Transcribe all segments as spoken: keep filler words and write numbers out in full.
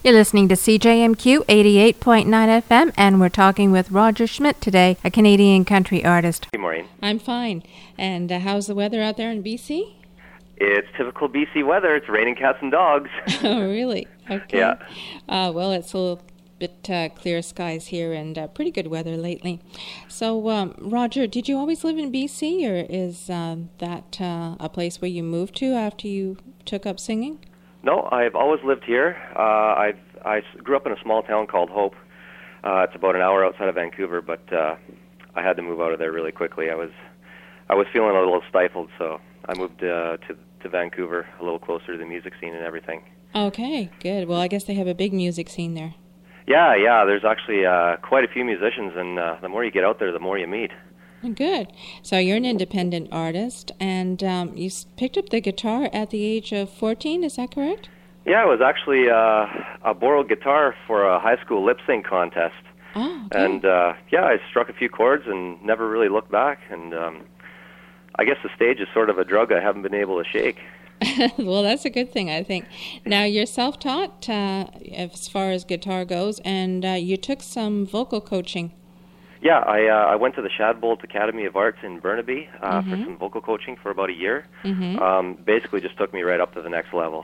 You're listening to C J M Q eighty-eight point nine F M, and we're talking with Roger Schmidt today, a Canadian country artist. Hey, Maureen. I'm fine. And uh, how's the weather out there in B C? It's typical B C weather. It's raining cats and dogs. Oh, really? Okay. Yeah. Uh, well, it's a little bit uh, clear skies here and uh, pretty good weather lately. So, um, Roger, did you always live in B C, or is um, that uh, a place where you moved to after you took up singing? No, I've always lived here. Uh, I've, I grew up in a small town called Hope. Uh, it's about an hour outside of Vancouver, but uh, I had to move out of there really quickly. I was I was feeling a little stifled, so I moved uh, to, to Vancouver, a little closer to the music scene and everything. Okay, good. Well, I guess they have a big music scene there. Yeah, yeah, there's actually uh, quite a few musicians, and uh, the more you get out there, the more you meet. Good. So you're an independent artist, and um, you s- picked up the guitar at the age of fourteen, is that correct? Yeah, it was actually uh, a borrowed guitar for a high school lip sync contest. Oh, okay. And, uh, yeah, I struck a few chords and never really looked back, and um, I guess the stage is sort of a drug I haven't been able to shake. Well, that's a good thing, I think. Now, you're self-taught uh, as far as guitar goes, and uh, you took some vocal coaching. Yeah, I uh, I went to the Shadbolt Academy of Arts in Burnaby uh, Mm-hmm. for some vocal coaching for about a year. Mm-hmm. Um, basically just took me right up to the next level.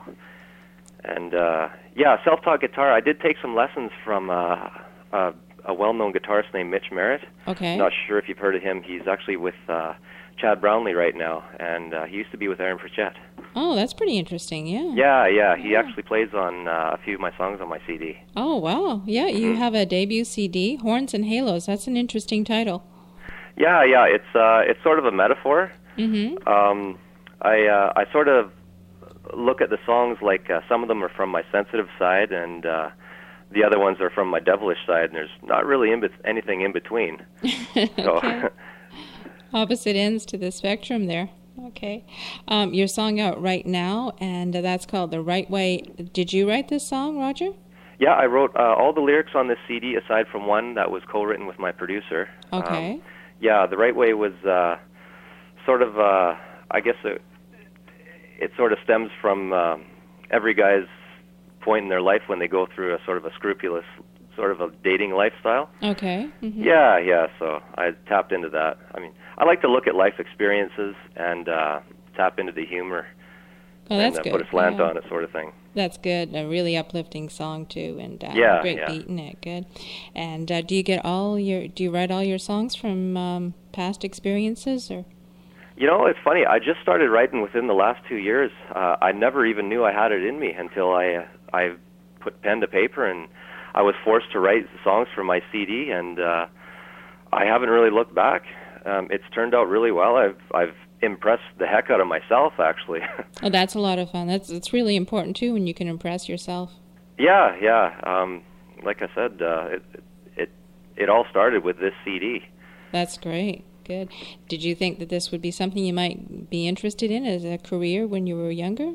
And, uh, yeah, self-taught guitar. I did take some lessons from uh, a, a well-known guitarist named Mitch Merritt. Okay. Not sure if you've heard of him. He's actually with uh, Chad Brownlee right now, and uh, he used to be with Aaron Frechette. Oh, that's pretty interesting, yeah. Yeah, yeah, he Yeah. actually plays on uh, a few of my songs on my C D. Oh, wow. Yeah, you Mm-hmm. have a debut C D, Horns and Halos. That's an interesting title. Yeah, yeah, it's uh, it's sort of a metaphor. Mm-hmm. Um, I uh, I sort of look at the songs like uh, some of them are from my sensitive side, and uh, the other ones are from my devilish side, and there's not really in be- anything in between. So, Okay. Opposite ends to the spectrum there. Okay. Um, your song out right now, and uh, that's called The Right Way. Did you write this song, Roger? yeah, I wrote uh, all the lyrics on this C D aside from one that was co-written with my producer. Okay. Um, yeah, The Right Way was uh, sort of, uh, I guess it, it sort of stems from um, every guy's point in their life when they go through a sort of a scrupulous sort of a dating lifestyle. Okay. Mm-hmm. Yeah, yeah, so I tapped into that. I mean, I like to look at life experiences and uh, tap into the humor Oh, that's and uh, good. put a slant Yeah. on it sort of thing. That's good. A really uplifting song too, and uh, Yeah, great yeah. beat in it. Good. And uh, do you get all your? Do you write all your songs from um, past experiences, or? You know, it's funny. I just started writing within the last two years. Uh, I never even knew I had it in me until I uh, I put pen to paper and I was forced to write songs for my C D, and uh, I haven't really looked back. Um, it's turned out really well. I've I've impressed the heck out of myself, actually. Oh, that's a lot of fun. That's it's really important too when you can impress yourself. yeah, yeah. Um, like I said, uh, it it it all started with this C D. That's great. Good. Did you think that this would be something you might be interested in as a career when you were younger?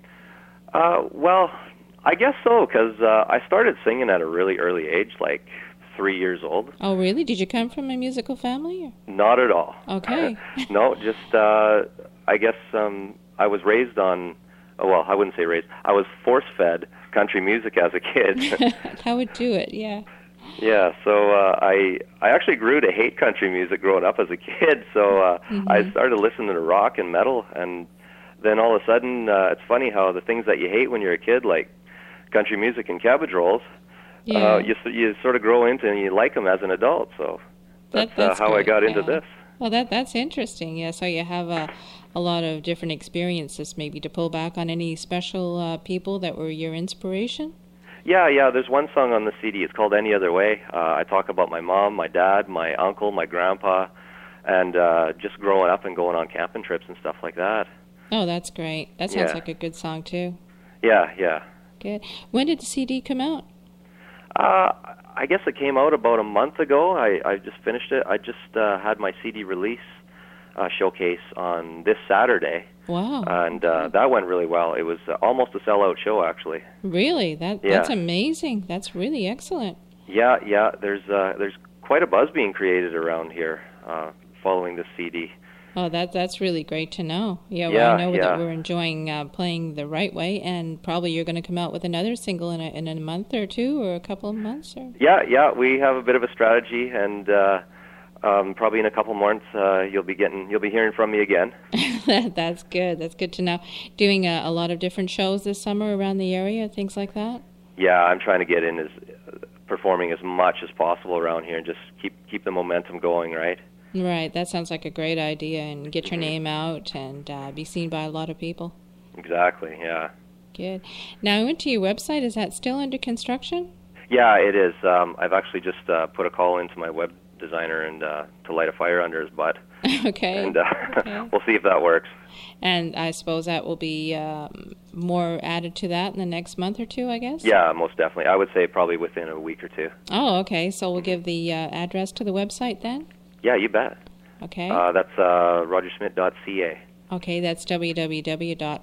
Uh, well, I guess so, because uh, I started singing at a really early age, like three years old. Oh, really? Did you come from a musical family? Or? Not at all. Okay. No, just uh, I guess um, I was raised on. Oh, well, I wouldn't say raised. I was force-fed country music as a kid. That would do it. Yeah. Yeah, so uh, I I actually grew to hate country music growing up as a kid. So uh, Mhm. I started listening to rock and metal, and then all of a sudden, uh, it's funny how the things that you hate when you're a kid, like country music and cabbage rolls, Yeah. uh, you s- you sort of grow into and you like them as an adult. So that's, That- that's uh, how I great, got into yeah. this. Well, that that's interesting. Yeah, so you have a, a lot of different experiences, maybe to pull back on any special uh, people that were your inspiration. Yeah, yeah, there's one song on the C D. It's called Any Other Way. Uh, I talk about my mom, my dad, my uncle, my grandpa, and uh, just growing up and going on camping trips and stuff like that. Oh, that's great. That sounds Yeah. like a good song too. Yeah, yeah. Good. When did the C D come out? Uh, I guess it came out about a month ago. I, I just finished it. I just uh, had my C D release uh, showcase on this Saturday, Wow. and uh, that went really well. It was uh, almost a sellout show, actually. Really? That Yeah. that's amazing. That's really excellent. Yeah, yeah. There's uh, there's quite a buzz being created around here uh, following this C D. Oh, that that's really great to know. Yeah, well, Yeah, I know yeah. that we're enjoying uh, playing the right way, and probably you're going to come out with another single in a, in a month or two, or a couple of months, or Yeah, yeah, we have a bit of a strategy, and uh, um, probably in a couple months uh, you'll be getting you'll be hearing from me again. That's good. That's good to know. Doing a, a lot of different shows this summer around the area, things like that. Yeah, I'm trying to get in as performing as much as possible around here, and just keep keep the momentum going, right? Right. That sounds like a great idea, and get your name out and uh, be seen by a lot of people. Exactly. Yeah. Good. Now, I went to your website. Is that still under construction? Yeah, it is. Um, I've actually just uh, put a call into my web designer and uh, to light a fire under his butt. Okay. And uh, okay. We'll see if that works. And I suppose that will be um, more added to that in the next month or two, I guess? Yeah, most definitely. I would say probably within a week or two. Oh, okay. So we'll give the uh, address to the website then? Yeah, you bet. Okay. Uh, that's uh, roger smith dot c a. Okay, that's w w w dot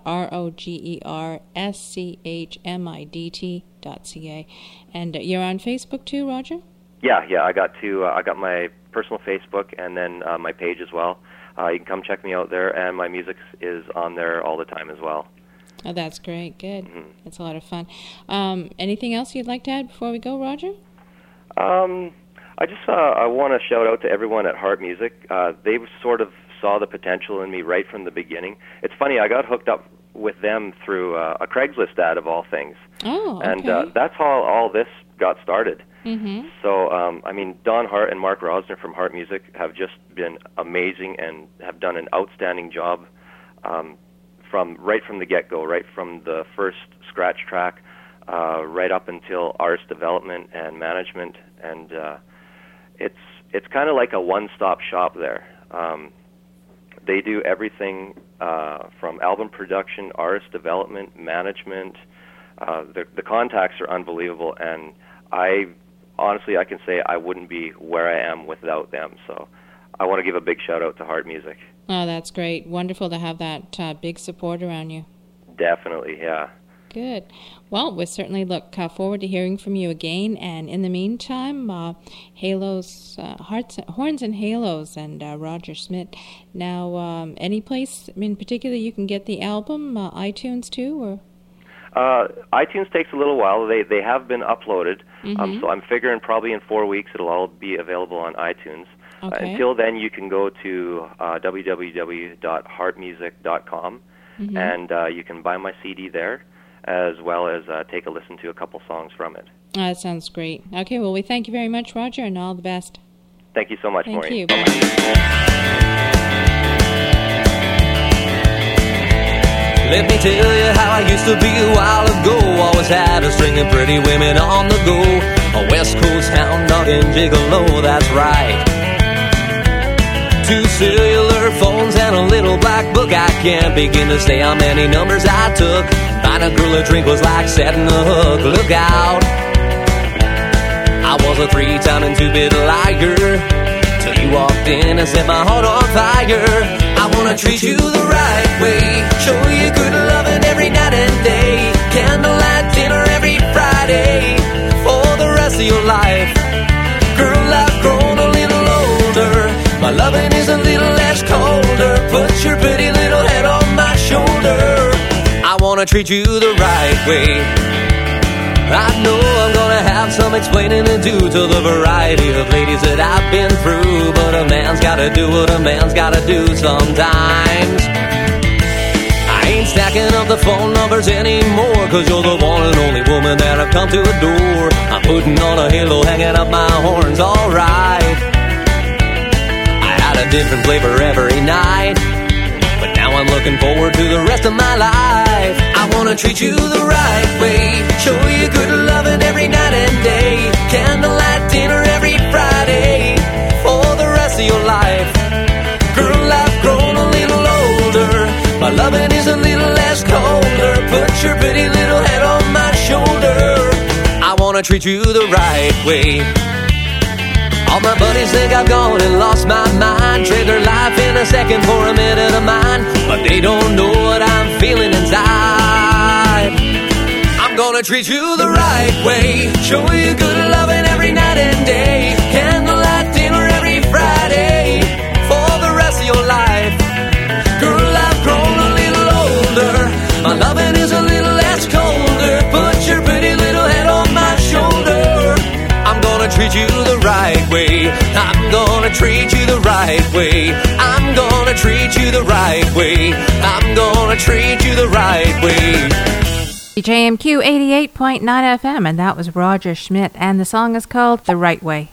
rogerschmidt dot c a. And you're on Facebook too, Roger? Yeah, yeah. I got two. Uh, I got my personal Facebook and then uh, my page as well. Uh, you can come check me out there, and my music is on there all the time as well. Oh, that's great. Good. Mm-hmm. That's a lot of fun. Um, anything else you'd like to add before we go, Roger? Um, I just uh, I want to shout out to everyone at Heart Music. Uh, they sort of saw the potential in me right from the beginning. It's funny, I got hooked up with them through uh, a Craigslist ad of all things. Oh, okay. And uh, that's how all this got started. Mm-hmm. So, um, I mean, Don Hart and Mark Rosner from Heart Music have just been amazing and have done an outstanding job um, from right from the get-go, right from the first scratch track, uh, right up until artist development and management. And uh, it's it's kind of like a one-stop shop there. Um, they do everything uh, from album production, artist development, management. Uh, the, the contacts are unbelievable, and I honestly I can say I wouldn't be where I am without them. So I want to give a big shout out to Heart Music. Oh, that's great. Wonderful to have that uh, big support around you. Definitely, yeah. Good. Well, we certainly look uh, forward to hearing from you again. And in the meantime, uh, Halos, uh, Hearts, Horns and Halos, and uh, Roger Smith. Now, um, any place in particular you can get the album, uh, iTunes too, or? Uh, iTunes takes a little while. They they have been uploaded, Mm-hmm. um, so I'm figuring probably in four weeks it'll all be available on iTunes. Okay. Uh, until then, you can go to uh, w w w dot heart music dot com, Mm-hmm. and uh, you can buy my C D there, as well as uh, take a listen to a couple songs from it. Oh, that sounds great. Okay, well, we thank you very much, Roger, and all the best. Thank you so much, Thank Maureen. you. Bye-bye. Let me tell you how I used to be a while ago. Always had a string of pretty women on the go. A West Coast hound dog and gigolo, that's right. Two cellular phones and a little black book. I can't begin to say how many numbers I took. Buying a girl a drink was like setting a hook. Look out, I was a three-time and two-bit liar, till you walked in and set my heart on fire. I wanna treat you the right way, show you good loving every night and day. Candlelight dinner every Friday, for the rest of your life. Girl, I've grown a little older, my loving is a little less colder. Put your pretty little head on my shoulder. I wanna treat you the right way. I know I'm gonna have some explaining to do to the variety of ladies that I've been through, but a man's gotta do what a man's gotta do sometimes. I ain't stacking up the phone numbers anymore, cause you're the one and only woman that I've come to adore. I'm putting on a halo, hanging up my horns, alright. I had a different flavor every night, but now I'm looking forward to the rest of my life. I wanna treat you the right way, show you good loving every night and day. Candlelight dinner every Friday, for the rest of your life. Girl, I've grown a little older, my loving is a little less colder. Put your pretty little head on my shoulder. I wanna treat you the right way. All my buddies think I've gone and lost my mind, trade their life in a second for a minute of mine, but they don't know what I'm feeling inside. I'm gonna treat you the right way, show you good loving every night and day. Candlelight dinner every Friday, for the rest of your life. right way. I'm gonna treat you the right way. I'm gonna treat you the right way. I'm gonna treat you the right way. J M Q eighty-eight point nine F M, and that was Roger Schmidt, and the song is called The Right Way.